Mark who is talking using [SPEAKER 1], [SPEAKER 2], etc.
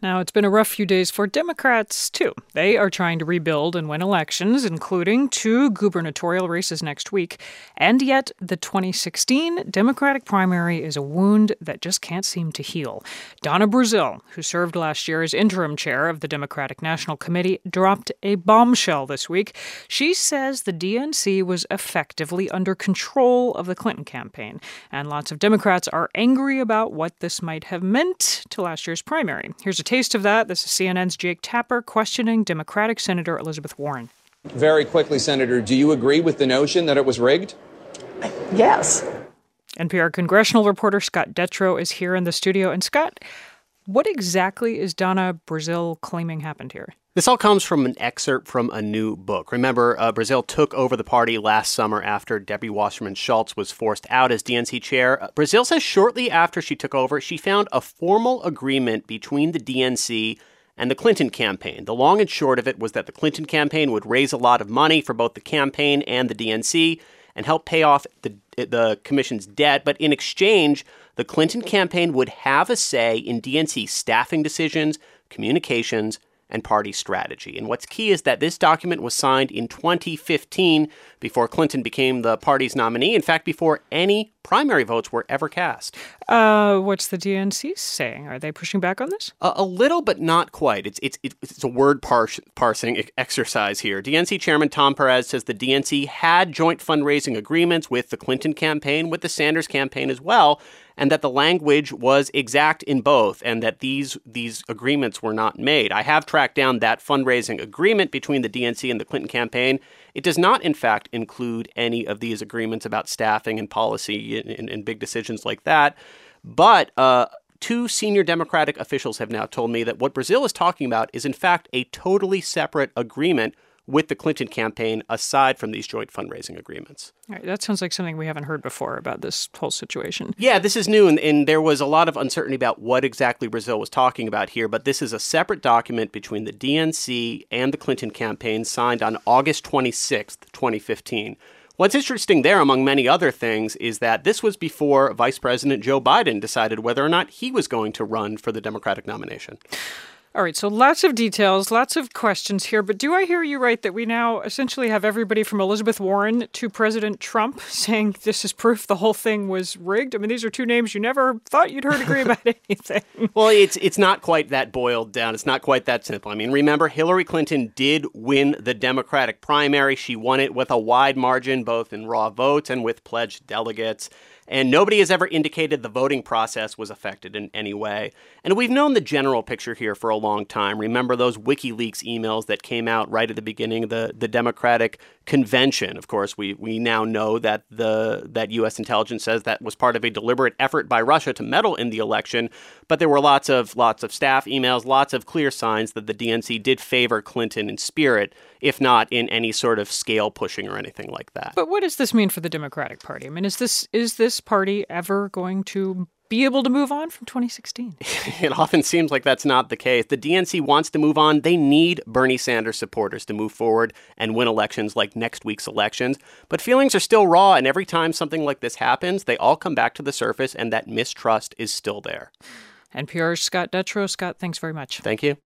[SPEAKER 1] Now, it's been a rough few days for Democrats, too. They are trying to rebuild and win elections, including 2 gubernatorial races next week. And yet, the 2016 Democratic primary is a wound that just can't seem to heal. Donna Brazile, who served last year as interim chair of the Democratic National Committee, dropped a bombshell this week. She says the DNC was effectively under control of the Clinton campaign. And lots of Democrats are angry about what this might have meant to last year's primary. Here's a taste of that. This is CNN's Jake Tapper questioning Democratic Senator Elizabeth Warren.
[SPEAKER 2] Very quickly, Senator, do you agree with the notion that it was rigged?
[SPEAKER 3] Yes.
[SPEAKER 1] NPR congressional reporter Scott Detrow is here in the studio. And Scott, what exactly is Donna Brazile claiming happened here?
[SPEAKER 4] This all comes from an excerpt from a new book. Remember, Brazile took over the party last summer after Debbie Wasserman Schultz was forced out as DNC chair. Brazile says shortly after she took over, she found a formal agreement between the DNC and the Clinton campaign. The long and short of it was that the Clinton campaign would raise a lot of money for both the campaign and the DNC and help pay off the commission's debt. But in exchange, the Clinton campaign would have a say in DNC staffing decisions, communications, and party strategy. And what's key is that this document was signed in 2015 before Clinton became the party's nominee. In fact, before any primary votes were ever cast.
[SPEAKER 1] What's the DNC saying? Are they pushing back on this?
[SPEAKER 4] A little, but not quite. It's a word parsing exercise here. DNC Chairman Tom Perez says the DNC had joint fundraising agreements with the Clinton campaign, with the Sanders campaign as well, and that the language was exact in both, and that these agreements were not made. I have tracked down that fundraising agreement between the DNC and the Clinton campaign. It does not, in fact, include any of these agreements about staffing and policy and big decisions like that. But 2 senior Democratic officials have now told me that what Brazile is talking about is, in fact, a totally separate agreement with the Clinton campaign aside from these joint fundraising agreements.
[SPEAKER 1] All right, that sounds like something we haven't heard before about this whole situation.
[SPEAKER 4] Yeah, this is new, and there was a lot of uncertainty about what exactly Brazile was talking about here, but this is a separate document between the DNC and the Clinton campaign signed on August 26th, 2015. What's interesting there, among many other things, is that this was before Vice President Joe Biden decided whether or not he was going to run for the Democratic nomination.
[SPEAKER 1] All right, so lots of details, lots of questions here, but do I hear you right that we now essentially have everybody from Elizabeth Warren to President Trump saying this is proof the whole thing was rigged? I mean, these are 2 names you never thought you'd heard agree about anything.
[SPEAKER 4] Well, it's not quite that boiled down. It's not quite that simple. I mean, remember, Hillary Clinton did win the Democratic primary. She won it with a wide margin, both in raw votes and with pledged delegates. And nobody has ever indicated the voting process was affected in any way. And we've known the general picture here for a long time. Remember those WikiLeaks emails that came out right at the beginning of the Democratic convention? Of course, we now know that that U.S. intelligence says that was part of a deliberate effort by Russia to meddle in the election. But there were lots of staff emails, lots of clear signs that the DNC did favor Clinton in spirit, if not in any sort of scale pushing or anything like that.
[SPEAKER 1] But what does this mean for the Democratic Party? I mean, is this party ever going to be able to move on from 2016?
[SPEAKER 4] It often seems like that's not the case. The DNC wants to move on. They need Bernie Sanders supporters to move forward and win elections like next week's elections. But feelings are still raw, and every time something like this happens, they all come back to the surface, and that mistrust is still there.
[SPEAKER 1] NPR's Scott Detrow. Scott, thanks very much.
[SPEAKER 4] Thank you.